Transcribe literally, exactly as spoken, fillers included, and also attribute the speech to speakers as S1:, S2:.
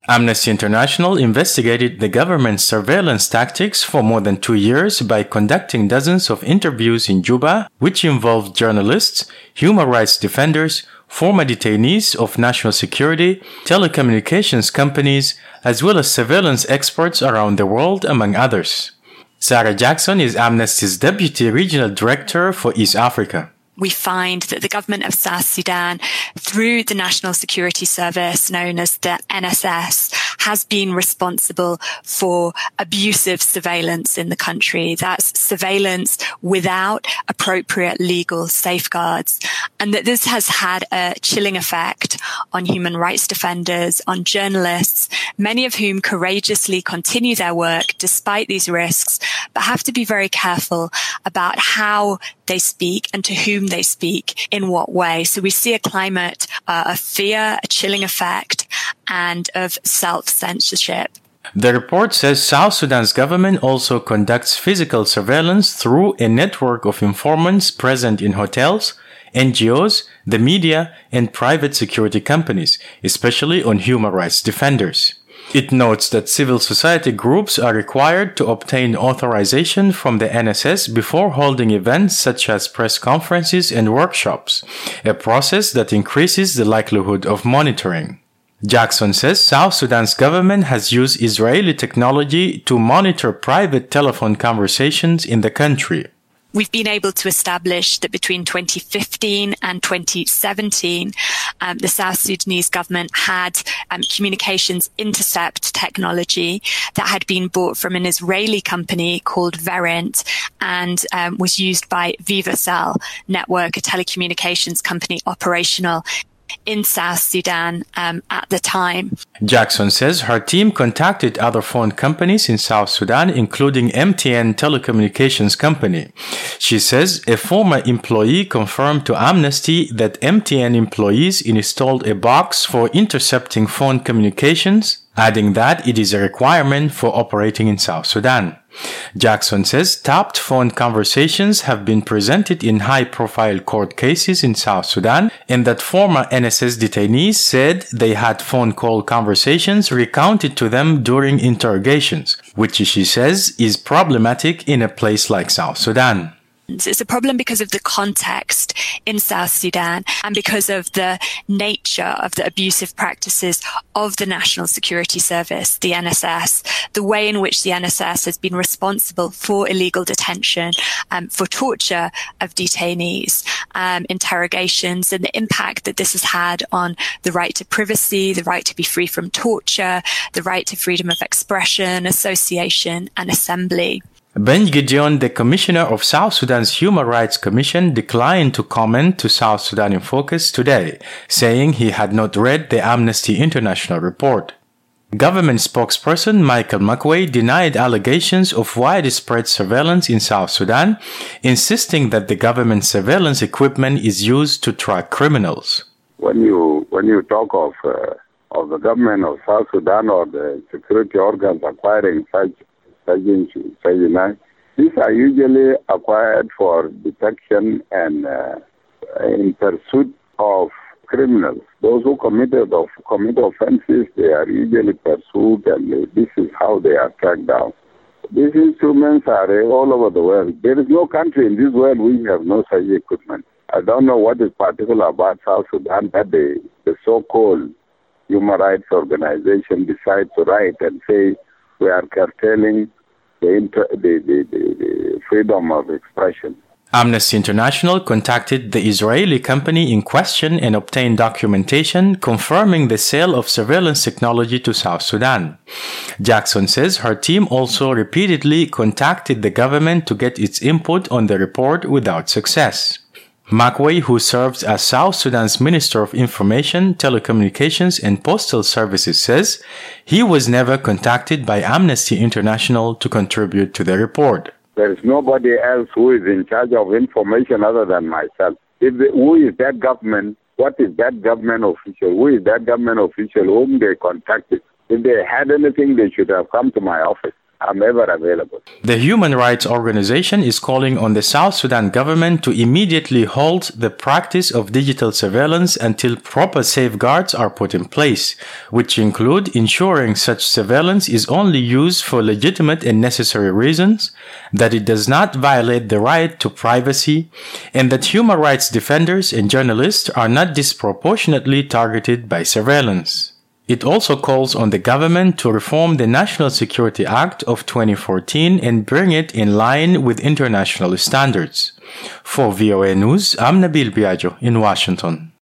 S1: Amnesty International investigated the government's surveillance tactics for more than two years by conducting dozens of interviews in Juba, which involved journalists, human rights defenders, former detainees of national security, telecommunications companies, as well as surveillance experts around the world, among others. Sarah Jackson is Amnesty's Deputy Regional Director for East Africa.
S2: We find that the government of South Sudan, through the National Security Service known as the N S S, has been responsible for abusive surveillance in the country. That's surveillance without appropriate legal safeguards. And that this has had a chilling effect on human rights defenders, on journalists, many of whom courageously continue their work despite these risks, but have to be very careful about how they speak and to whom they speak, in what way. So we see a climate uh, of fear, a chilling effect, and of self-censorship.
S1: The report says South Sudan's government also conducts physical surveillance through a network of informants present in hotels, N G Os, the media, and private security companies, especially on human rights defenders. It notes that civil society groups are required to obtain authorization from the N S S before holding events such as press conferences and workshops, a process that increases the likelihood of monitoring. Jackson says South Sudan's government has used Israeli technology to monitor private telephone conversations in the country.
S2: We've been able to establish that between twenty fifteen and twenty seventeen, um, the South Sudanese government had um, communications intercept technology that had been bought from an Israeli company called Verint and um, was used by VivaCell Network, a telecommunications company operational in South Sudan um, at the time.
S1: Jackson says her team contacted other phone companies in South Sudan, including M T N Telecommunications Company. She says a former employee confirmed to Amnesty that M T N employees installed a box for intercepting phone communications, adding that it is a requirement for operating in South Sudan. Jackson says tapped phone conversations have been presented in high-profile court cases in South Sudan, and that former N S S detainees said they had phone call conversations recounted to them during interrogations, which she says is problematic in a place like South Sudan.
S2: It's a problem because of the context in South Sudan and because of the nature of the abusive practices of the National Security Service, the N S S, the way in which the N S S has been responsible for illegal detention, um, for torture of detainees, um, interrogations, and the impact that this has had on the right to privacy, the right to be free from torture, the right to freedom of expression, association, and assembly.
S1: Ben Gideon, the commissioner of South Sudan's Human Rights Commission, declined to comment to South Sudan in Focus today, saying he had not read the Amnesty International report. Government spokesperson Michael McWay denied allegations of widespread surveillance in South Sudan, insisting that the government's surveillance equipment is used to track criminals.
S3: When you when you talk of uh, of the government of South Sudan or the security organs acquiring such agencies, these are usually acquired for detection and uh, in pursuit of criminals. Those who committed of commit offenses, they are usually pursued, and this is how they are tracked down. These instruments are all over the world. There is no country in this world we have no such equipment. I don't know what is particular about South Sudan that the, the so-called human rights organization decide to write and say we are curtailing the, inter- the, the, the, the freedom of expression.
S1: Amnesty International contacted the Israeli company in question and obtained documentation confirming the sale of surveillance technology to South Sudan. Jackson says her team also repeatedly contacted the government to get its input on the report without success. McWay, who serves as South Sudan's Minister of Information, Telecommunications and Postal Services, says he was never contacted by Amnesty International to contribute to the report.
S3: There is nobody else who is in charge of information other than myself. If the, who is that government? What is that government official? Who is that government official whom they contacted? If they had anything, they should have come to my office. I'm ever available.
S1: The human rights organization is calling on the South Sudan government to immediately halt the practice of digital surveillance until proper safeguards are put in place, which include ensuring such surveillance is only used for legitimate and necessary reasons, that it does not violate the right to privacy, and that human rights defenders and journalists are not disproportionately targeted by surveillance. It also calls on the government to reform the National Security Act of twenty fourteen and bring it in line with international standards. For V O A News, I'm Nabil Biagio in Washington.